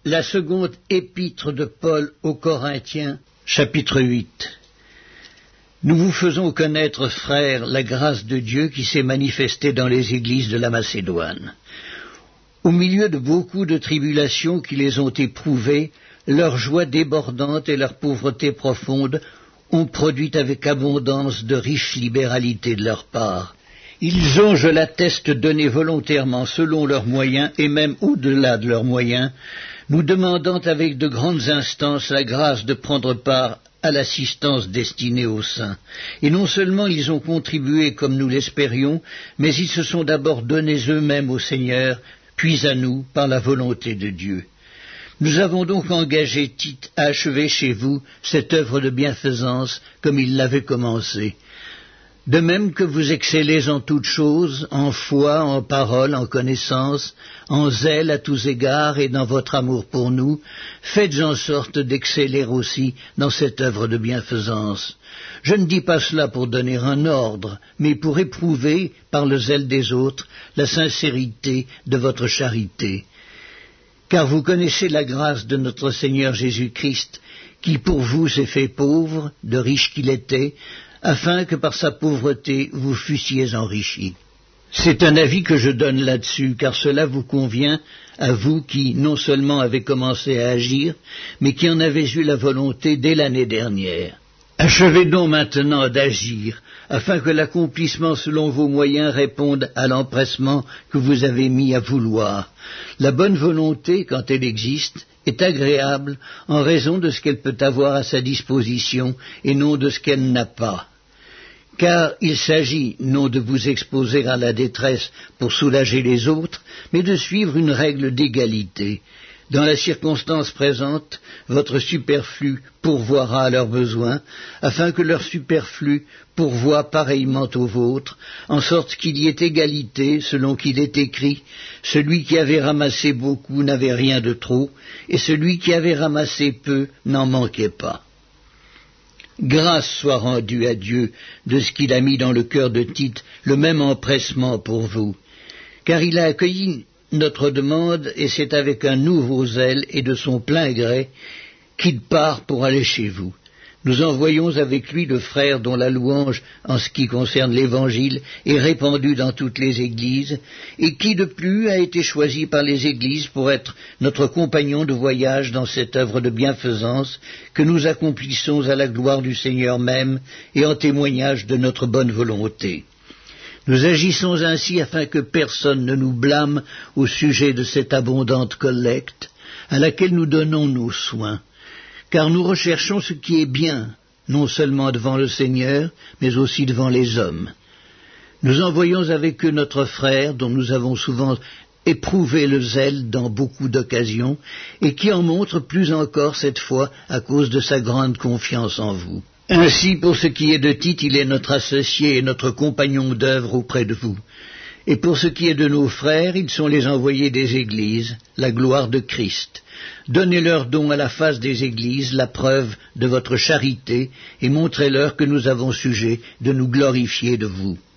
La seconde épître de Paul aux Corinthiens, chapitre 8. Nous vous faisons connaître, frères, la grâce de Dieu qui s'est manifestée dans les églises de la Macédoine. Au milieu de beaucoup de tribulations qui les ont éprouvées, leur joie débordante et leur pauvreté profonde ont produit avec abondance de riches libéralités de leur part. Ils ont, je l'atteste, donné volontairement selon leurs moyens et même au-delà de leurs moyens, nous demandant avec de grandes instances la grâce de prendre part à l'assistance destinée aux saints. Et non seulement ils ont contribué comme nous l'espérions, mais ils se sont d'abord donnés eux-mêmes au Seigneur, puis à nous par la volonté de Dieu. Nous avons donc engagé Tite à achever chez vous cette œuvre de bienfaisance comme il l'avait commencée. De même que vous excellez en toutes choses, en foi, en parole, en connaissance, en zèle à tous égards et dans votre amour pour nous, faites en sorte d'exceller aussi dans cette œuvre de bienfaisance. Je ne dis pas cela pour donner un ordre, mais pour éprouver, par le zèle des autres, la sincérité de votre charité. Car vous connaissez la grâce de notre Seigneur Jésus-Christ, qui pour vous s'est fait pauvre, de riche qu'il était, afin que par sa pauvreté vous fussiez enrichis. C'est un avis que je donne là-dessus, car cela vous convient à vous qui non seulement avez commencé à agir, mais qui en avez eu la volonté dès l'année dernière. Achevez donc maintenant d'agir, afin que l'accomplissement selon vos moyens réponde à l'empressement que vous avez mis à vouloir. La bonne volonté, quand elle existe, est agréable en raison de ce qu'elle peut avoir à sa disposition et non de ce qu'elle n'a pas. Car il s'agit non de vous exposer à la détresse pour soulager les autres, mais de suivre une règle d'égalité. Dans la circonstance présente, votre superflu pourvoira à leurs besoins, afin que leur superflu pourvoie pareillement au vôtre, en sorte qu'il y ait égalité, selon qu'il est écrit, celui qui avait ramassé beaucoup n'avait rien de trop, et celui qui avait ramassé peu n'en manquait pas. Grâce soit rendue à Dieu de ce qu'il a mis dans le cœur de Tite le même empressement pour vous, car il a accueilli notre demande, et c'est avec un nouveau zèle et de son plein gré qu'il part pour aller chez vous. Nous envoyons avec lui le frère dont la louange en ce qui concerne l'Évangile est répandue dans toutes les églises, et qui de plus a été choisi par les églises pour être notre compagnon de voyage dans cette œuvre de bienfaisance que nous accomplissons à la gloire du Seigneur même et en témoignage de notre bonne volonté. Nous agissons ainsi afin que personne ne nous blâme au sujet de cette abondante collecte à laquelle nous donnons nos soins, car nous recherchons ce qui est bien, non seulement devant le Seigneur, mais aussi devant les hommes. Nous envoyons avec eux notre frère, dont nous avons souvent éprouvé le zèle dans beaucoup d'occasions, et qui en montre plus encore cette fois à cause de sa grande confiance en vous. Ainsi, pour ce qui est de Tite, il est notre associé et notre compagnon d'œuvre auprès de vous. Et pour ce qui est de nos frères, ils sont les envoyés des églises, la gloire de Christ. Donnez-leur donc à la face des églises la preuve de votre charité et montrez-leur que nous avons sujet de nous glorifier de vous.